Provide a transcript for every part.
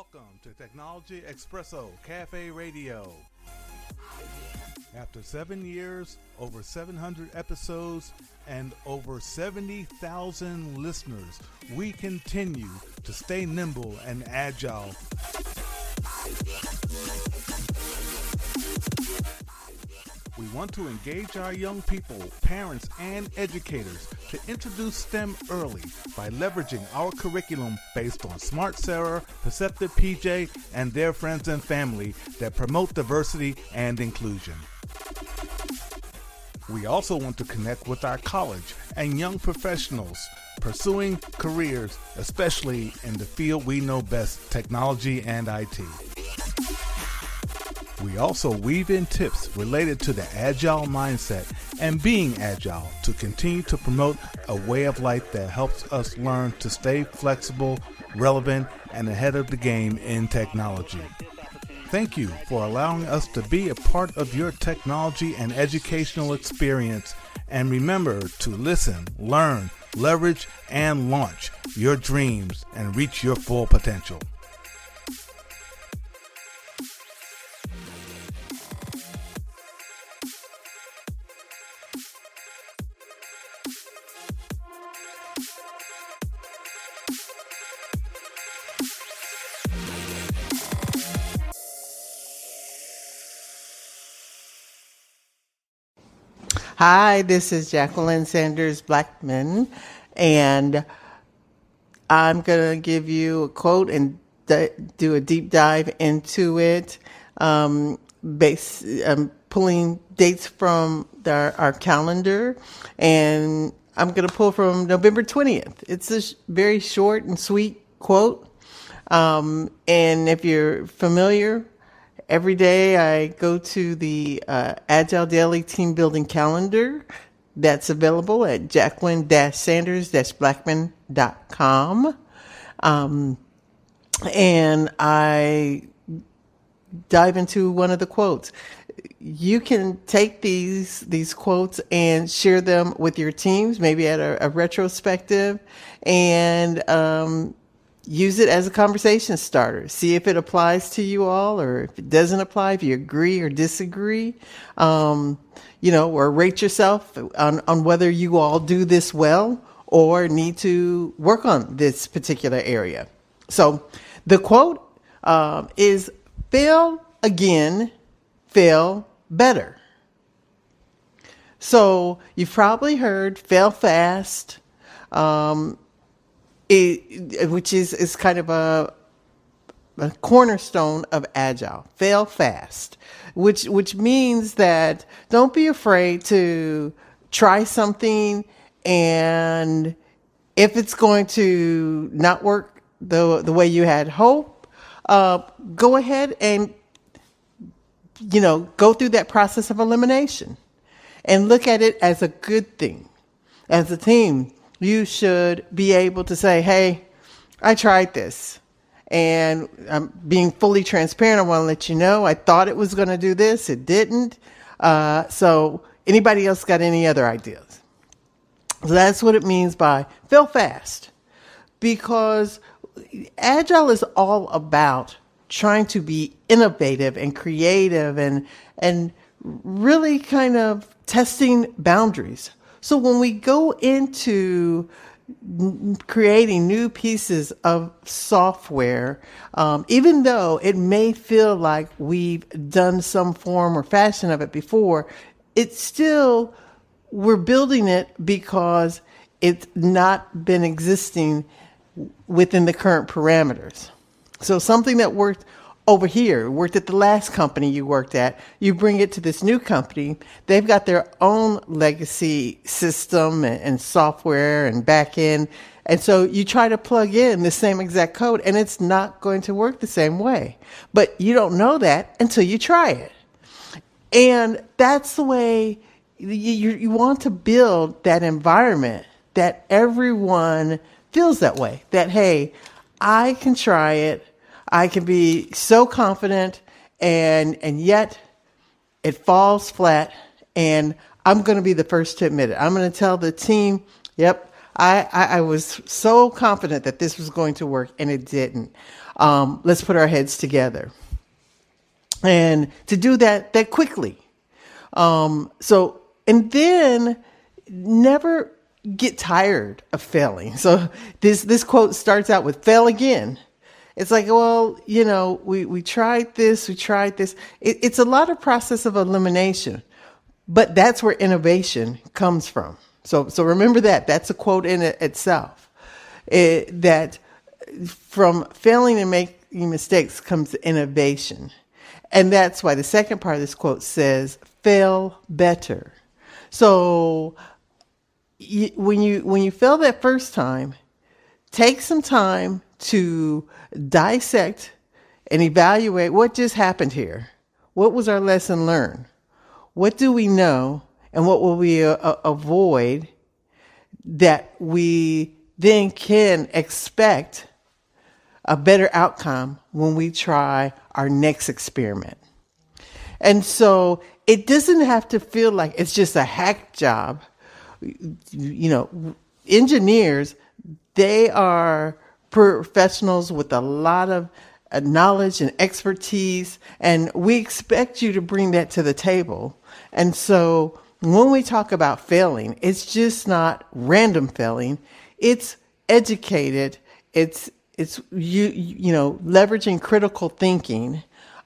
Welcome to Technology Espresso Cafe Radio. After 7 years, over 700 episodes, and over 70,000 listeners, we continue to stay nimble and agile. We want to engage our young people, parents, and educators to introduce STEM early by leveraging our curriculum based on Smart Sarah, Perceptive PJ, and their friends and family that promote diversity and inclusion. We also want to connect with our college and young professionals pursuing careers, especially in the field we know best, technology and IT. We also weave in tips related to the agile mindset and being agile to continue to promote a way of life that helps us learn to stay flexible, relevant, and ahead of the game in technology. Thank you for allowing us to be a part of your technology and educational experience. And remember to listen, learn, leverage, and launch your dreams and reach your full potential. Hi, this is Jacqueline Sanders Blackman, and I'm going to give you a quote and do a deep dive into it, pulling dates from our calendar, and I'm going to pull from November 20th. It's a very short and sweet quote, and if you're familiar, every day I go to the Agile Daily Team Building Calendar that's available at jacqueline-sanders-blackman.com. And I dive into one of the quotes. You can take these quotes and share them with your teams, maybe at a retrospective, and use it as a conversation starter. See if it applies to you all, or if it doesn't apply, if you agree or disagree, or rate yourself on whether you all do this well or need to work on this particular area. So the quote is, fail again, fail better. So you've probably heard fail fast, which is kind of a cornerstone of Agile. Fail fast, which means that don't be afraid to try something, and if it's going to not work the way you had hoped, go ahead and go through that process of elimination and look at it as a good thing. As a team, you should be able to say, hey, I tried this, and I'm being fully transparent. I want to let you know I thought it was going to do this. It didn't. So anybody else got any other ideas? So that's what it means by fail fast, because Agile is all about trying to be innovative and creative and really kind of testing boundaries. So when we go into creating new pieces of software, even though it may feel like we've done some form or fashion of it before, it's still, we're building it because it's not been existing within the current parameters. So something that worked over here, worked at the last company you worked at, you bring it to this new company, they've got their own legacy system and software and back end. And so you try to plug in the same exact code, and it's not going to work the same way. But you don't know that until you try it. And that's the way you want to build that environment that everyone feels that way, that, hey, I can try it. I can be so confident, and yet it falls flat, and I'm going to be the first to admit it. I'm going to tell the team, yep, I was so confident that this was going to work, and it didn't. Let's put our heads together. And to do that quickly. And then never get tired of failing. So this quote starts out with fail again. It's like, well, we tried this. It's a lot of process of elimination, but that's where innovation comes from. So remember that. That's a quote in it itself. That from failing and making mistakes comes innovation. And that's why the second part of this quote says, fail better. So when you fail that first time, take some time to dissect and evaluate what just happened here. What was our lesson learned? What do we know? And what will we avoid that we then can expect a better outcome when we try our next experiment? And so it doesn't have to feel like it's just a hack job. Engineers, they are professionals with a lot of knowledge and expertise, and we expect you to bring that to the table. And so when we talk about failing, it's just not random failing. It's educated. It's leveraging critical thinking,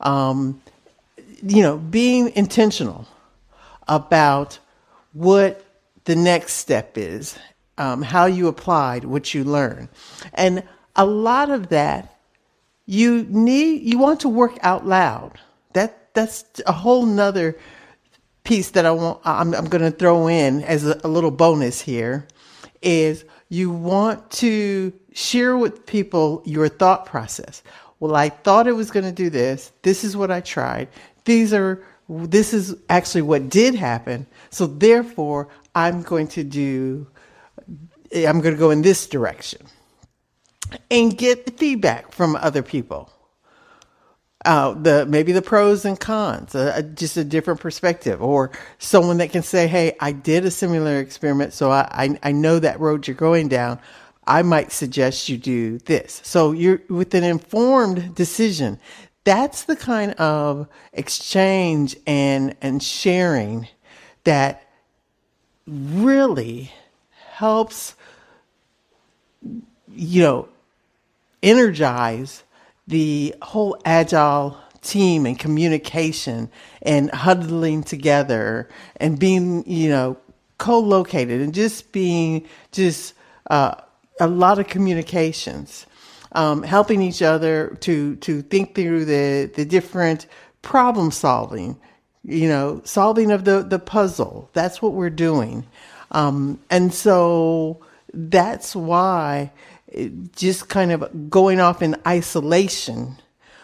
being intentional about what the next step is, how you applied what you learned. And a lot of that you want to work out loud. That's a whole nother piece that I'm going to throw in as a little bonus here, is you want to share with people your thought process. Well, I thought it was going to do this. This is what I tried. This is actually what did happen. So therefore, I'm going to go in this direction and get the feedback from other people. Maybe the pros and cons, just a different perspective, or someone that can say, hey, I did a similar experiment, so I know that road you're going down. I might suggest you do this. So you're with an informed decision. That's the kind of exchange and sharing that really helps, energize the whole agile team and communication and huddling together and being, co-located and just being a lot of communications, helping each other to think through the different problem solving, solving of the puzzle. That's what we're doing. And so that's why just kind of going off in isolation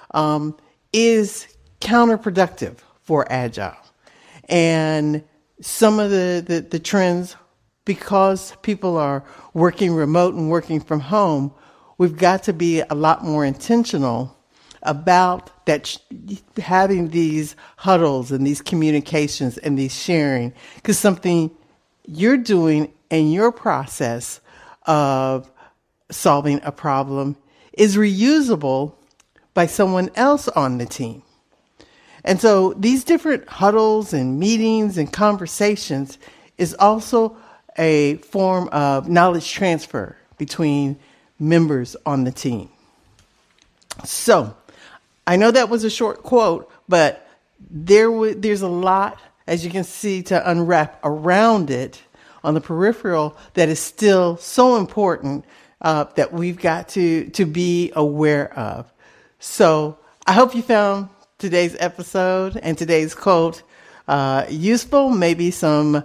is counterproductive for Agile. And some of the trends, because people are working remote and working from home, we've got to be a lot more intentional about that, having these huddles and these communications and these sharing, because something you're doing in your process of solving a problem is reusable by someone else on the team. And so these different huddles and meetings and conversations is also a form of knowledge transfer between members on the team. So I know that was a short quote, but there's a lot, as you can see, to unwrap around it on the peripheral that is still so important that we've got to be aware of. So I hope you found today's episode and today's quote useful, maybe some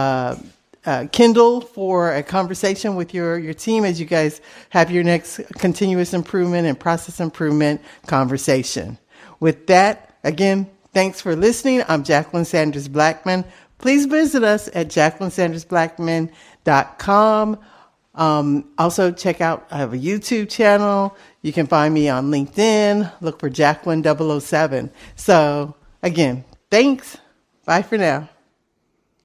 Kindle for a conversation with your team as you guys have your next continuous improvement and process improvement conversation. With that, again, thanks for listening. I'm Jacqueline Sanders Blackman. Please visit us at JacquelineSandersBlackman.com. Also check out, I have a YouTube channel. You can find me on LinkedIn. Look for Jacqueline 007. So again, thanks. Bye for now.